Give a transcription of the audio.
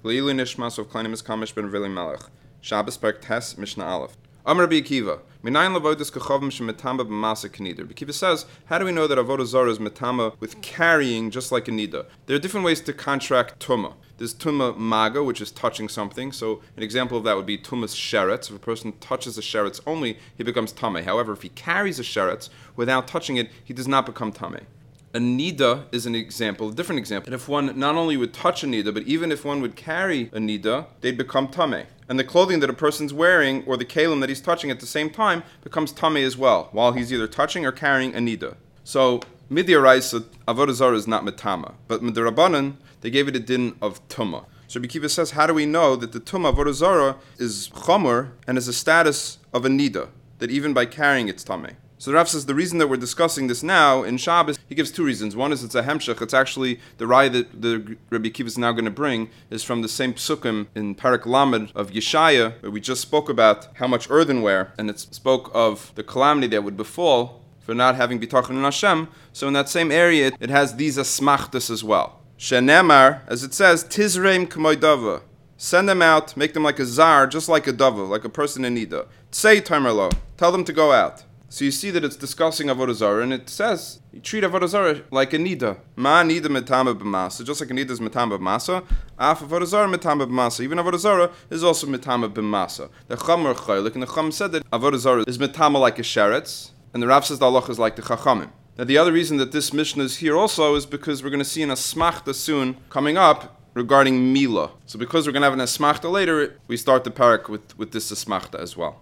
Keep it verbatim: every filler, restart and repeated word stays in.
Leilu Nishmas of Kleinimus Kamish ben Vili Melech. Shabbos Perk Tes Mishnah Aleph. Amar Rabbi Akiva. Minayin lavodas kachavim shemetama b'masa k'nida. Rabbi Akiva says, how do we know that avodah zarah is metama with carrying just like a nida? There are different ways to contract tuma. There's tuma maga, which is touching something. So an example of that would be tumas sheretz. If a person touches a sheretz only, he becomes tameh. However, if he carries a sheretz without touching it, he does not become tameh. A nida is an example, a different example. And if one not only would touch a nida, but even if one would carry a nida, they'd become tameh. And the clothing that a person's wearing, or the kalim that he's touching at the same time, becomes tameh as well, while he's either touching or carrying a nida. So, midiaraisa, avodah zarah is not metama, but midirabanan, they gave it a din of tumah. So Rabbi Akiva says, how do we know that the tumah avodah zarah is chomer and is a status of a nida, that even by carrying it's tameh? So the Rav says the reason that we're discussing this now in Shabbos, he gives two reasons. One is it's a hemshech. It's actually the raya that the Rabbi Akiva is now going to bring is from the same psukim in Parak Lamed of Yeshaya, where we just spoke about how much earthenware, and it spoke of the calamity that would befall for not having bitachon in Hashem. So in that same area, it has these asmachtas as well. Shenemar, as it says, tizreim k'moy dava. Send them out, make them like a zar, just like a dava, like a person in nida. Tsei tamerlo. Tell them to go out. So you see that it's discussing avodah zarah, and it says you treat avodah zarah like a nida. Ma nida metama b'masa, just like a nida is metama b'masa. Af avodah zarah metama b'masa. Even avodah zarah is also metama b'masa. The Chamar Chaylik and the Chum said that avodah zarah is metama like a sheretz, and the Rav says the halacha is like the Chachamim. Now the other reason that this Mishnah is here also is because we're going to see an asmachta soon coming up regarding Mila. So because we're going to have an asmachta later, we start the parak with, with this asmachta as well.